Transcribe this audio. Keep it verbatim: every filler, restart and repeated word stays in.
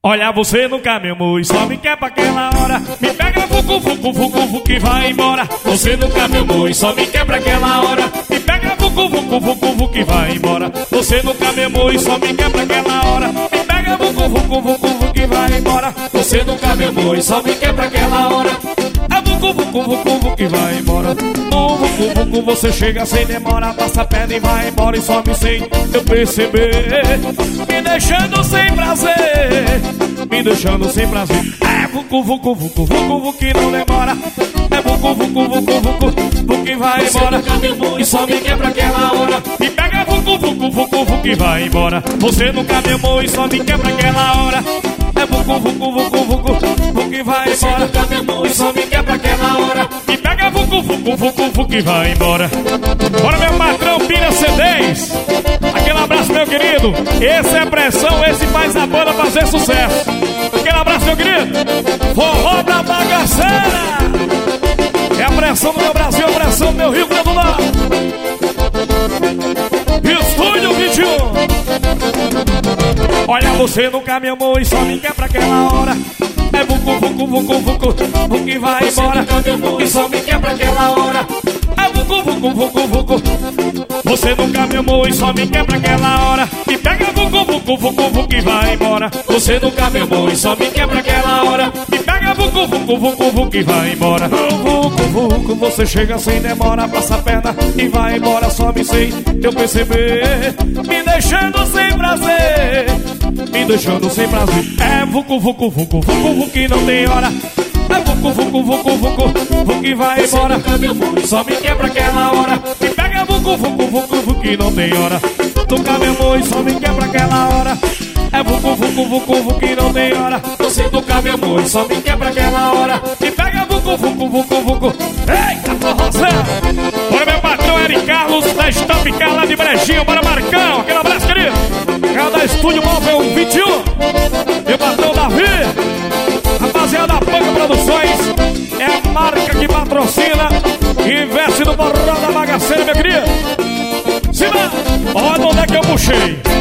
Olha, você nunca me amou e só me quer pra aquela hora. Me pega, vucu, vucu, vucu, vucu, que vai embora. Você nunca me amou e só me quer pra aquela hora. Me pega, vucu, vucu, vucu, vucu, que vai embora. Você nunca me amou e só me quer pra aquela hora. Me pega, vucu, vucu, vucu, vucu, que vai embora. Você nunca me amou e só me quer pra aquela hora. A vucu, vucu, vucu, vucu, que vai embora. No vucu, vucu, você chega sem demora. Passa a perna e vai embora e some sem eu perceber. Me deixando sem prazer, me deixando sem prazer. É vucu, vucu, vucu, vucu, vucu, que não demora. É vucu, vucu, vucu, vucu, vucu, que vai embora. E só me quer pra aquela hora. Me pega, vucu, vucu, vucu, vucu, que vai embora. Você nunca me amou e só me quer pra aquela hora. É vucu, vucu, vucu, vucu, vucu, que vai embora. E só me quer pra aquela hora. Me pega, vucu, vucu, vucu, vucu, que vai embora. Bora, meu patrão Pira C dez. Aquele abraço, meu querido. Esse é pressão, esse faz a banda fazer sucesso. Aquele abraço, meu querido. Forró da Bagaceira. É a pressão do meu Brasil, a pressão do meu Rio Grande do Norte. Estúdio vinte e um. Olha, você nunca me amou e só me quer pra aquela hora. É vucu, vucu, vucu, vucu, vucu, que vai embora. E só me quer pra aquela hora. É vucu, vucu, vucu, vucu. Você nunca me amou e só me quer pra aquela hora. Me pega, vucu, vucu, vucu, vucu, que vai embora. Você nunca me amou e só me quer pra aquela hora. Me pega, vucu, vucu, vucu, vucu, que vai embora. Vucu, vucu, você chega sem demora. Passa a perna e vai embora. Some sem eu perceber. Me deixando sem prazer, me deixando sem prazer. É vucu, vucu, vucu, vucu, vucu, que não tem hora. É vucu, vucu, vucu, vucu, vucu, que vai embora. Só me quer pra aquela hora. Me pega, vucu, vucu, vucu, vucu, que não tem hora. Nunca me amou e só me quer pra aquela hora. É vucu, vucu, vucu, vucu, que não tem hora. Você nunca me amou e só me quer pra aquela hora. Me pega, vucu, vucu, vucu, vucu. Eita, forrozão! Bora, meu patrão Eric Carlos da Stop Car lá de Brejinho. Bora, Marcão, aquele abraço, querido. Cara da Estúdio Móvel vinte e um. Meu patrão Davi. Rapaziada, Panca Produções é a marca que patrocina e investe no Forró da Bagaceira, meu querido. Cima, olha onde é que eu puxei.